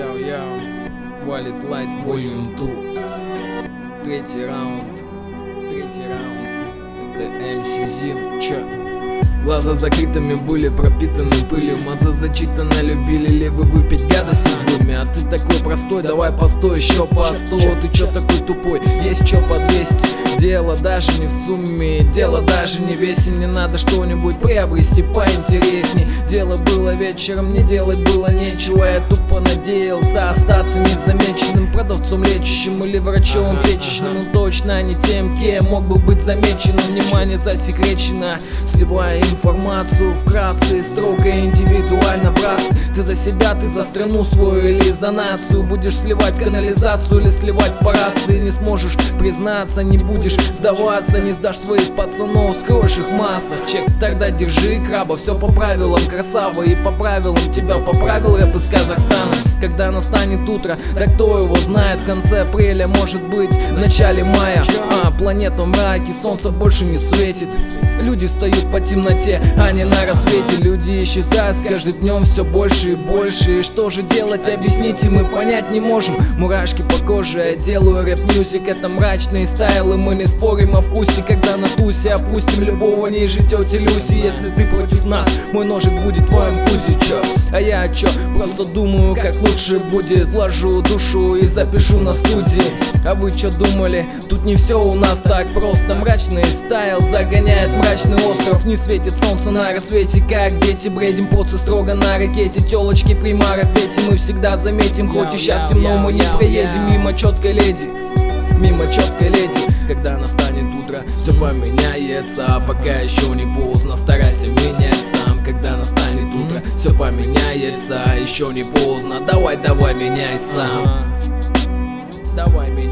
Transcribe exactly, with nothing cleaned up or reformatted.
Яу-яу, валит лайт волюм два. Третий раунд, третий раунд. Это эм си Zim, чё? Глаза закрытыми были пропитаны пылью. Маза зачитана, любили ли вы выпить гадости с гуми? А ты такой простой, давай постой, еще по сто. Ты чё такой тупой, есть чё по двести. Дело даже не в сумме, дело даже не в весе. Не надо что-нибудь приобрести поинтересней. Дело было вечером, мне делать было нечего. Я тупо надеялся остаться незамеченным продавцом лечащим или врачом печечным. Но точно не тем, кем мог бы быть замечен. Внимание засекречено, сливая информацию вкратце, строго индивидуально, братцы. Ты за себя, ты за страну свою или за нацию. Будешь сливать канализацию или сливать по рации. Не сможешь признаться, не будешь сдаваться. Не сдашь своих пацанов, скроешь их в массах. Чек, тогда держи краба, все по правилам, красава. И по правилам тебя поправил рэп из Казахстана. Когда настанет утро, да кто его знает. В конце апреля, может быть, в начале мая. А, планета в мраке, солнце больше не светит. Люди встают по темноте, а не на рассвете. Люди исчезают с каждым днем все больше и больше. И что же делать, объясните, мы понять не можем. Мурашки по коже, я делаю рэп-мьюзик. Это мрачные стайлы, мы не спорим о вкусе. Когда на тусе опустим любого ниже тети Люси. Если ты против нас, мой ножик будет в твоем пузе, чё? А я чё? Просто думаю, как лучше будет. Вложу душу и запишу на студии. А вы чё думали? Тут не все у нас так просто. Мрачный стайл загоняет мрачный остров. Не светит солнце на рассвете, как дети. Бредим поцы строго на ракете. Телочки при марафете мы всегда заметим. Хоть и счастьем, но мы не проедем мимо четкой леди. Мимо четкой леди. Когда настанет утро, все поменяется. А пока еще не поздно, старайся менять сам. Когда настанет утро, все поменяется. Еще не поздно, давай, давай, меняй сам. Давай, меняй.